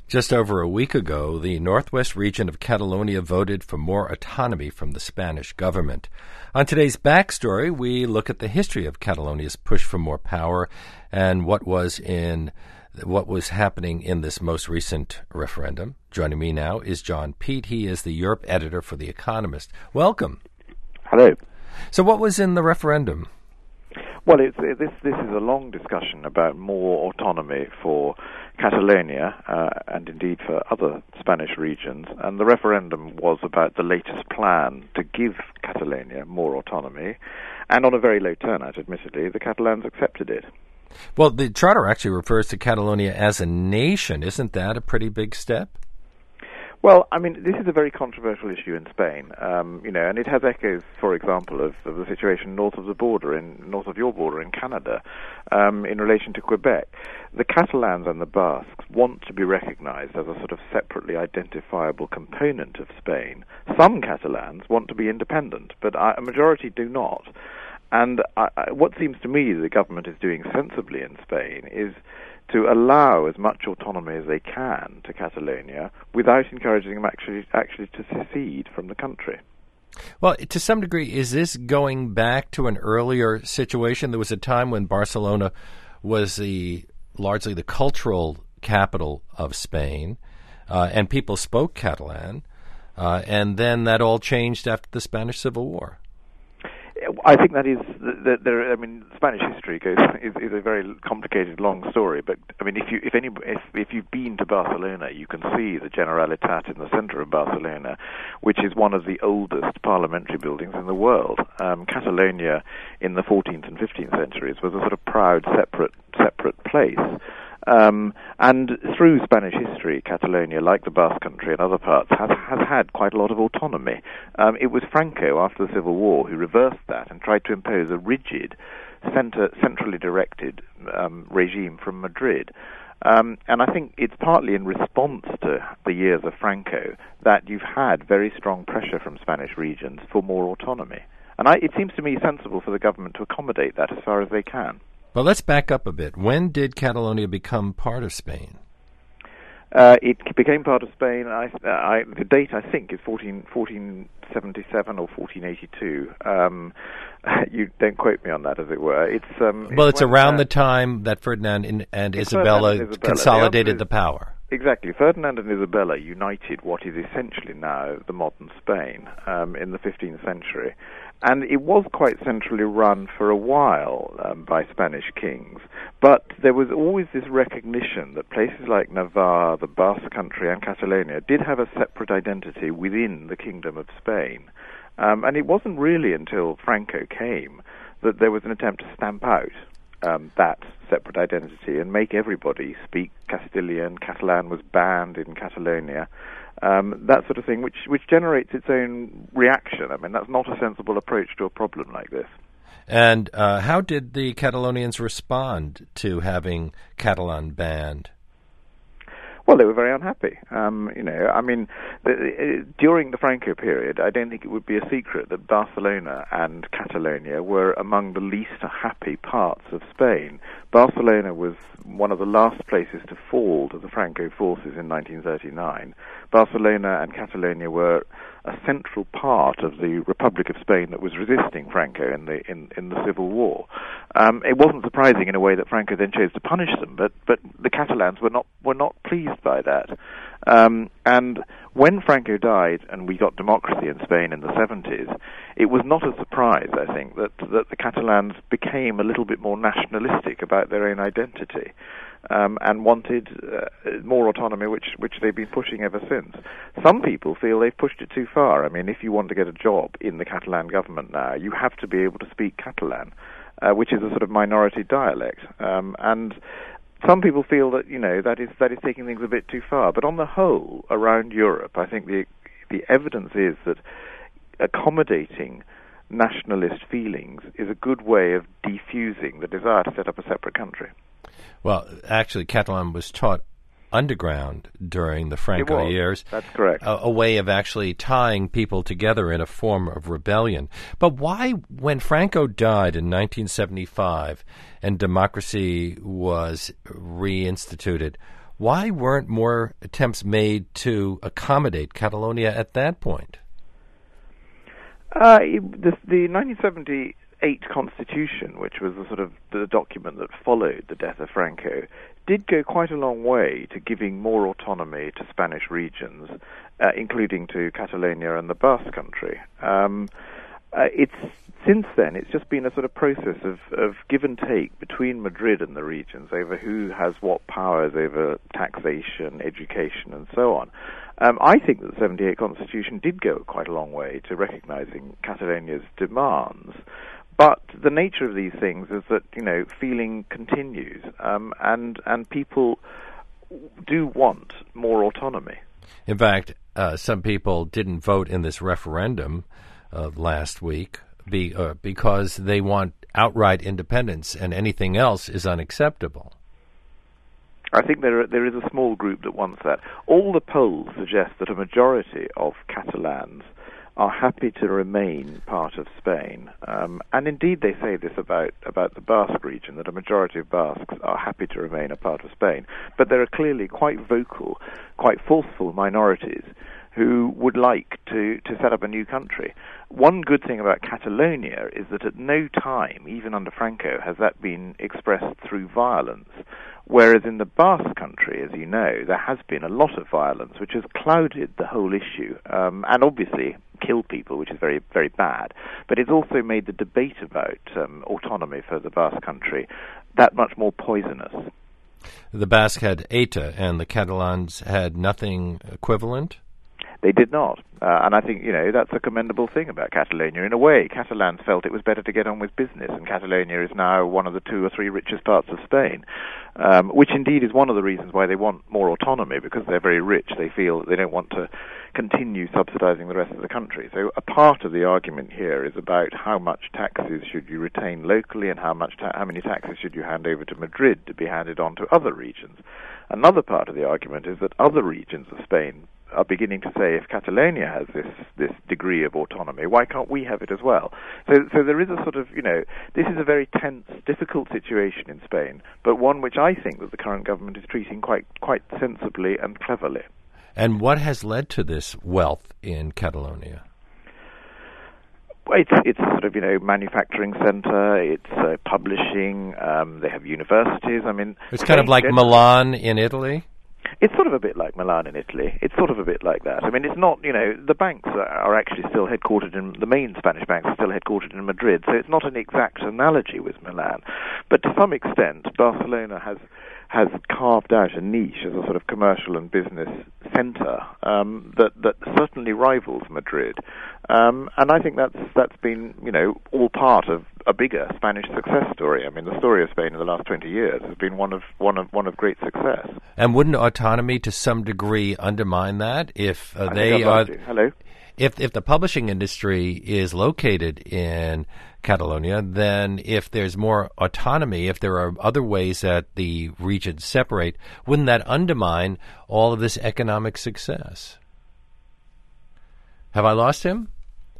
Just over a week ago, the northwest region of Catalonia voted for more autonomy from the Spanish government. On today's Backstory, we look at the history of Catalonia's push for more power and what was happening in this most recent referendum. Joining me now is John Peet. He is the Europe editor for The Economist. Welcome. Hello. So what was in the referendum? Well, this is a long discussion about more autonomy for Catalonia and indeed for other Spanish regions. And the referendum was about the latest plan to give Catalonia more autonomy. And on a very low turnout, admittedly, the Catalans accepted it. Well, the charter actually refers to Catalonia as a nation. Isn't that a pretty big step? Well, I mean, this is a very controversial issue in Spain, and it has echoes, for example, of the situation north of your border in Canada, in relation to Quebec. The Catalans and the Basques want to be recognized as a sort of separately identifiable component of Spain. Some Catalans want to be independent, but a majority do not. And what seems to me the government is doing sensibly in Spain is to allow as much autonomy as they can to Catalonia without encouraging them actually to secede from the country. Well, to some degree, is this going back to an earlier situation? There was a time when Barcelona was largely the cultural capital of Spain, and people spoke Catalan, and then that all changed after the Spanish Civil War. I think that is Spanish history is a very complicated, long story. But I mean, if you've been to Barcelona, you can see the Generalitat in the center of Barcelona, which is one of the oldest parliamentary buildings in the world. Catalonia in the 14th and 15th centuries was a sort of proud, separate place. And through Spanish history, Catalonia, like the Basque Country and other parts, has had quite a lot of autonomy. It was Franco, after the Civil War, who reversed that and tried to impose a rigid, centrally directed regime from Madrid. And I think it's partly in response to the years of Franco that you've had very strong pressure from Spanish regions for more autonomy. And it seems to me sensible for the government to accommodate that as far as they can. Well, let's back up a bit. When did Catalonia become part of Spain? It became part of Spain. The date, I think, is 1477 or 1482. You don't quote me on that, as it were. It's around the time that Ferdinand and Isabella consolidated the power. Exactly. Ferdinand and Isabella united what is essentially now the modern Spain in the 15th century. And it was quite centrally run for a while by Spanish kings. But there was always this recognition that places like Navarre, the Basque Country, and Catalonia did have a separate identity within the Kingdom of Spain. And it wasn't really until Franco came that there was an attempt to stamp out that separate identity and make everybody speak Castilian. Catalan was banned in Catalonia. That sort of thing, which generates its own reaction. I mean, that's not a sensible approach to a problem like this. And how did the Catalonians respond to having Catalan banned? Well, they were very unhappy. During the Franco period, I don't think it would be a secret that Barcelona and Catalonia were among the least happy parts of Spain. Barcelona was one of the last places to fall to the Franco forces in 1939. Barcelona and Catalonia were a central part of the Republic of Spain that was resisting Franco in the Civil War. It wasn't surprising in a way that Franco then chose to punish them, but the Catalans were not pleased by that. And when Franco died and we got democracy in Spain in the 70s, it was not a surprise, I think, that the Catalans became a little bit more nationalistic about their own identity. And wanted more autonomy, which they've been pushing ever since. Some people feel they've pushed it too far. I mean, if you want to get a job in the Catalan government now, you have to be able to speak Catalan, which is a sort of minority dialect. And some people feel that that is taking things a bit too far. But on the whole, around Europe, I think the evidence is that accommodating nationalist feelings is a good way of defusing the desire to set up a separate country. Well, actually, Catalan was taught underground during the Franco years. That's correct. A way of actually tying people together in a form of rebellion. But why, when Franco died in 1975 and democracy was reinstituted, Why weren't more attempts made to accommodate Catalonia at that point? The 1978 Constitution, which was the sort of the document that followed the death of Franco, did go quite a long way to giving more autonomy to Spanish regions, including to Catalonia and the Basque Country. Since then, it's just been a sort of process of give and take between Madrid and the regions over who has what powers over taxation, education, and so on. I think that the 78 Constitution did go quite a long way to recognizing Catalonia's demands. But the nature of these things is that, feeling continues, and people do want more autonomy. In fact, some people didn't vote in this referendum last week because they want outright independence, and anything else is unacceptable. I think there is a small group that wants that. All the polls suggest that a majority of Catalans are happy to remain part of Spain. And indeed they say this about the Basque region, that a majority of Basques are happy to remain a part of Spain. But there are clearly quite vocal, quite forceful minorities who would like to set up a new country. One good thing about Catalonia is that at no time, even under Franco, has that been expressed through violence. Whereas in the Basque Country, as you know, there has been a lot of violence, which has clouded the whole issue, and obviously killed people, which is very, very bad. But it's also made the debate about autonomy for the Basque Country that much more poisonous. The Basque had ETA, and the Catalans had nothing equivalent? They did not. And I think, that's a commendable thing about Catalonia. In a way, Catalans felt it was better to get on with business, and Catalonia is now one of the 2 or 3 richest parts of Spain, which indeed is one of the reasons why they want more autonomy, because they're very rich. They feel that they don't want to continue subsidizing the rest of the country. So a part of the argument here is about how much taxes should you retain locally, and how many taxes should you hand over to Madrid to be handed on to other regions. Another part of the argument is that other regions of Spain are beginning to say, if Catalonia has this degree of autonomy, why can't we have it as well? So there is a sort of, this is a very tense, difficult situation in Spain, but one which I think that the current government is treating quite sensibly and cleverly. And what has led to this wealth in Catalonia? It's a sort of, manufacturing center, it's publishing, they have universities. I mean, it's kind of like Milan in Italy? It's sort of a bit like Milan in Italy. It's sort of a bit like that. I mean, it's not, the banks are actually still headquartered the main Spanish banks are still headquartered in Madrid, so it's not an exact analogy with Milan. But to some extent, Barcelona has carved out a niche as a sort of commercial and business center that certainly rivals Madrid. And I think that's been, all part of a bigger Spanish success story. I mean, the story of Spain in the last 20 years has been one of great success. And wouldn't autonomy to some degree undermine that if they are? Hello. If the publishing industry is located in Catalonia, then if there's more autonomy, if there are other ways that the regions separate, wouldn't that undermine all of this economic success? Have I lost him?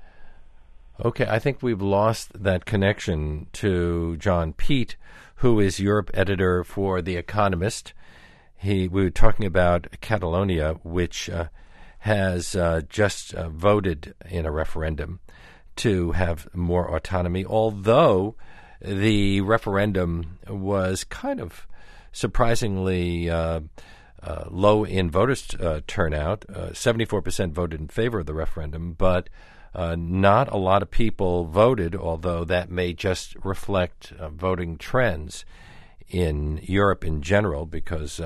Okay, I think we've lost that connection to John Peet, who is Europe editor for The Economist. We were talking about Catalonia, which has just voted in a referendum to have more autonomy, although the referendum was kind of surprisingly low in voters' turnout. 74% voted in favor of the referendum, but not a lot of people voted, although that may just reflect voting trends in Europe in general, because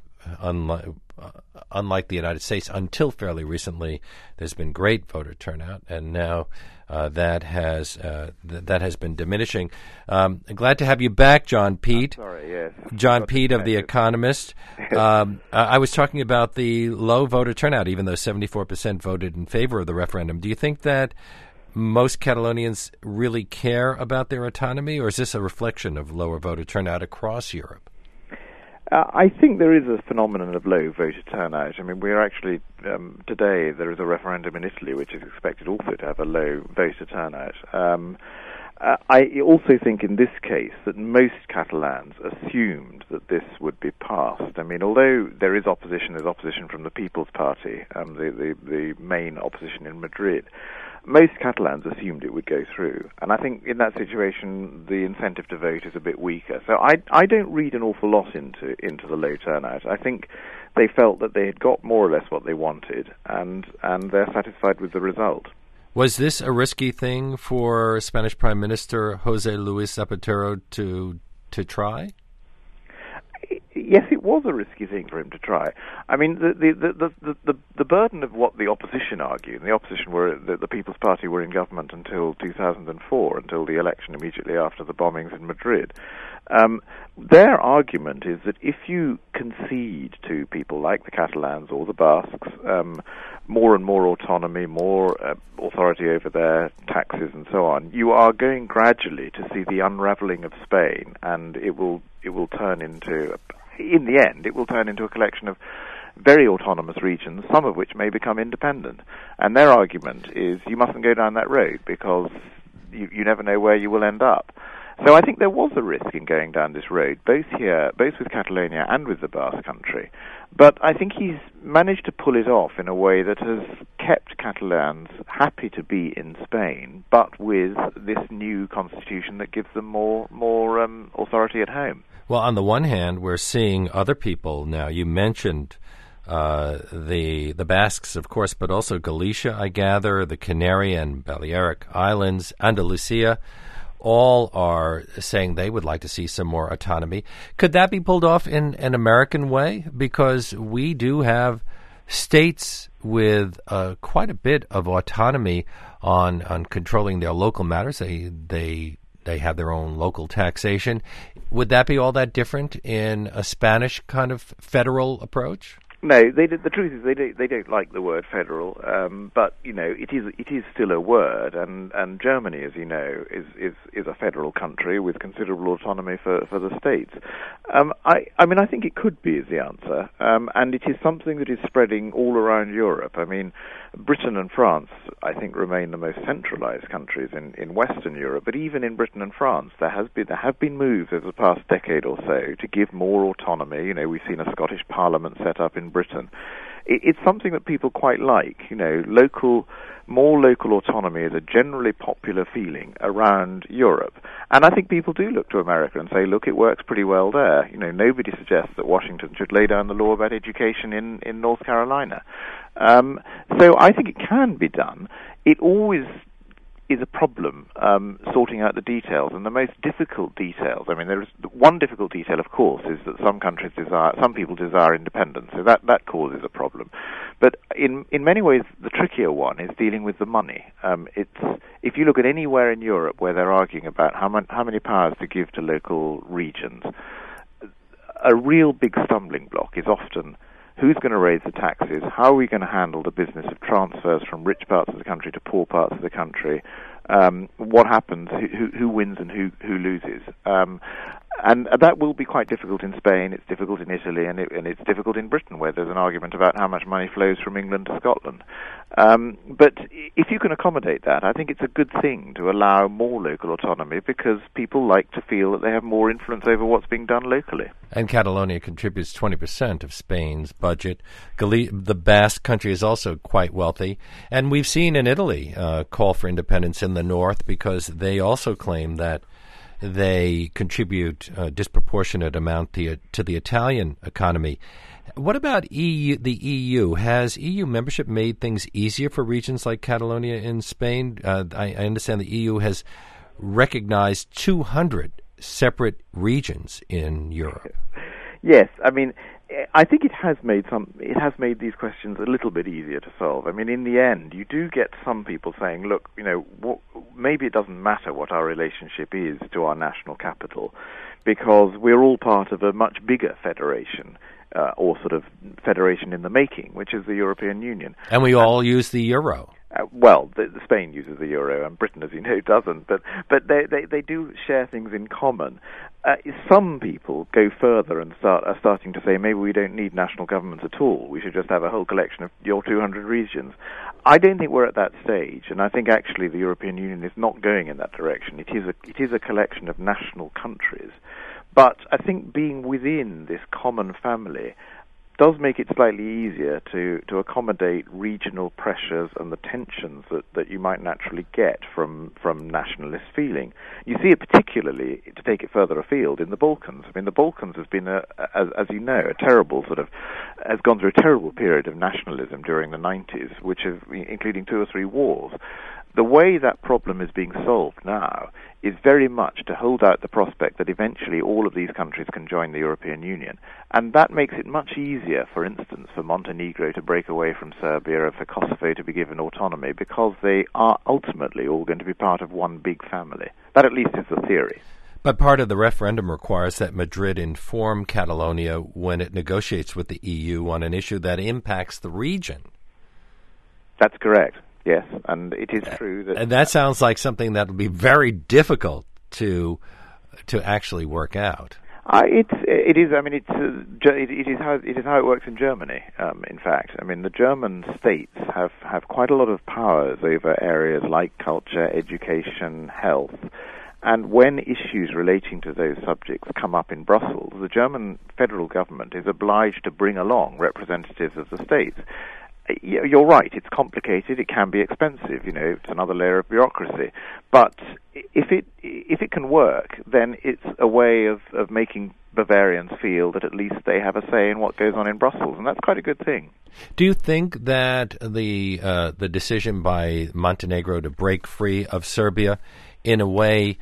unlike the United States, until fairly recently, there's been great voter turnout, and now that has been diminishing. Glad to have you back, John Peet. Sorry, yes. John Peet of The Economist. I was talking about the low voter turnout, even though 74% voted in favor of the referendum. Do you think that most Catalonians really care about their autonomy, or is this a reflection of lower voter turnout across Europe? I think there is a phenomenon of low voter turnout. I mean, we're actually, today there is a referendum in Italy which is expected also to have a low voter turnout. I also think in this case that most Catalans assumed that this would be passed. I mean, although there is opposition, there's opposition from the People's Party, the main opposition in Madrid. Most Catalans assumed it would go through. And I think in that situation, the incentive to vote is a bit weaker. So I don't read an awful lot into the low turnout. I think they felt that they had got more or less what they wanted, and they're satisfied with the result. Was this a risky thing for Spanish Prime Minister José Luis Zapatero to try? Yes, it was a risky thing for him to try. I mean, the burden of what the opposition argued, and the opposition were the People's Party were in government until 2004, until the election immediately after the bombings in Madrid. Their argument is that if you concede to people like the Catalans or the Basques more and more autonomy, more authority over their taxes and so on, you are going gradually to see the unraveling of Spain, and it will turn into, in the end, it will turn into a collection of very autonomous regions, some of which may become independent. And their argument is you mustn't go down that road because you never know where you will end up. So I think there was a risk in going down this road, both with Catalonia and with the Basque Country. But I think he's managed to pull it off in a way that has kept Catalans happy to be in Spain, but with this new constitution that gives them more authority at home. Well, on the one hand, we're seeing other people now. You mentioned the Basques, of course, but also Galicia, I gather, the Canary and Balearic Islands, Andalusia. All are saying they would like to see some more autonomy. Could that be pulled off in an American way? Because we do have states with quite a bit of autonomy on controlling their local matters. They have their own local taxation. Would that be all that different in a Spanish kind of federal approach? No, the truth is they don't like the word federal, but it is still a word, and Germany, as you know, is a federal country with considerable autonomy for the states. I mean I think it could be is the answer, and it is something that is spreading all around Europe. I mean, Britain and France, I think, remain the most centralized countries in Western Europe, but even in Britain and France, there have been moves over the past decade or so to give more autonomy. We've seen a Scottish Parliament set up in Britain. It's something that people quite like. More local autonomy is a generally popular feeling around Europe. And I think people do look to America and say, look, it works pretty well there. Nobody suggests that Washington should lay down the law about education in North Carolina. So I think it can be done. It always is a problem sorting out the details, and the most difficult details. I mean, there is one difficult detail, of course, is that some people desire independence, so that causes a problem. But in many ways, the trickier one is dealing with the money. If you look at anywhere in Europe where they're arguing about how many powers to give to local regions, a real big stumbling block is often who's going to raise the taxes, how are we going to handle the business of transfers from rich parts of the country to poor parts of the country, what happens, who wins and who loses. And that will be quite difficult in Spain, it's difficult in Italy, and it's difficult in Britain, where there's an argument about how much money flows from England to Scotland. But if you can accommodate that, I think it's a good thing to allow more local autonomy, because people like to feel that they have more influence over what's being done locally. And Catalonia contributes 20% of Spain's budget. The Basque country is also quite wealthy. And we've seen in Italy call for independence in the north, because they also claim that they contribute a disproportionate amount to the Italian economy. What about the EU? Has EU membership made things easier for regions like Catalonia in Spain? I understand the EU has recognized 200 separate regions in Europe. Yes, I mean, I think it has made these questions a little bit easier to solve. I mean, in the end, you do get some people saying, look, maybe it doesn't matter what our relationship is to our national capital, because we're all part of a much bigger federation, or sort of federation in the making, which is the European Union. And we all use the euro. Spain uses the euro, and Britain, as you know, doesn't. But they do share things in common. Some people go further and are starting to say maybe we don't need national governments at all. We should just have a whole collection of your 200 regions. I don't think we're at that stage, and I think actually the European Union is not going in that direction. It is a collection of national countries. But I think being within this common family does make it slightly easier to accommodate regional pressures and the tensions that you might naturally get from nationalist feeling. You see it particularly, to take it further afield, in the Balkans. I mean, the Balkans has been, as you know, has gone through a terrible period of nationalism during the 90s, including 2 or 3 wars. The way that problem is being solved now is very much to hold out the prospect that eventually all of these countries can join the European Union. And that makes it much easier, for instance, for Montenegro to break away from Serbia or for Kosovo to be given autonomy, because they are ultimately all going to be part of one big family. That at least is the theory. But part of the referendum requires that Madrid inform Catalonia when it negotiates with the EU on an issue that impacts the region. That's correct. Yes, and it is true that... And that sounds like something that will be very difficult to actually work out. It is. I mean, it is how it works in Germany. In fact, I mean, the German states have quite a lot of powers over areas like culture, education, health, and when issues relating to those subjects come up in Brussels, the German federal government is obliged to bring along representatives of the states. You're right, it's complicated, it can be expensive, it's another layer of bureaucracy. But if it can work, then it's a way of making Bavarians feel that at least they have a say in what goes on in Brussels, and that's quite a good thing. Do you think that the decision by Montenegro to break free of Serbia, in a way,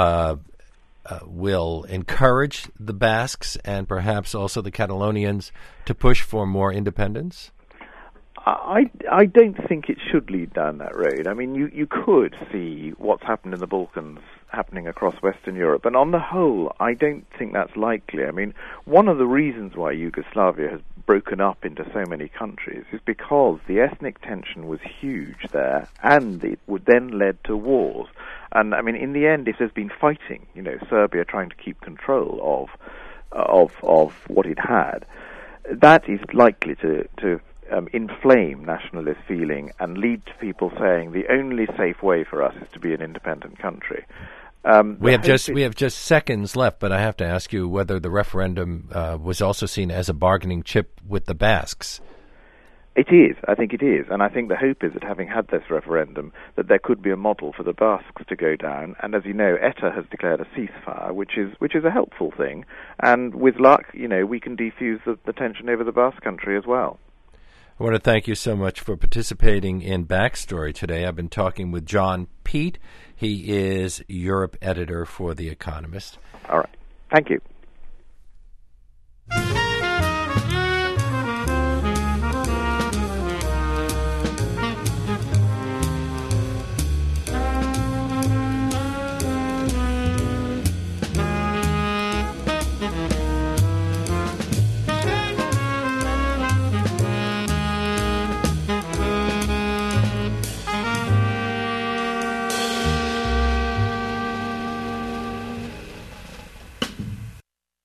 will encourage the Basques and perhaps also the Catalonians to push for more independence? I don't think it should lead down that road. I mean, you could see what's happened in the Balkans happening across Western Europe, and on the whole, I don't think that's likely. I mean, one of the reasons why Yugoslavia has broken up into so many countries is because the ethnic tension was huge there, and it would then led to wars. And, I mean, in the end, if there's been fighting, Serbia trying to keep control of what it had, that is likely to inflame nationalist feeling and lead to people saying the only safe way for us is to be an independent country. We have just seconds left, but I have to ask you whether the referendum was also seen as a bargaining chip with the Basques. It is. I think it is. And I think the hope is that having had this referendum, that there could be a model for the Basques to go down. And as you know, ETA has declared a ceasefire, which is a helpful thing. And with luck, we can defuse the tension over the Basque country as well. I want to thank you so much for participating in Backstory today. I've been talking with John Peet. He is Europe editor for The Economist. All right. Thank you.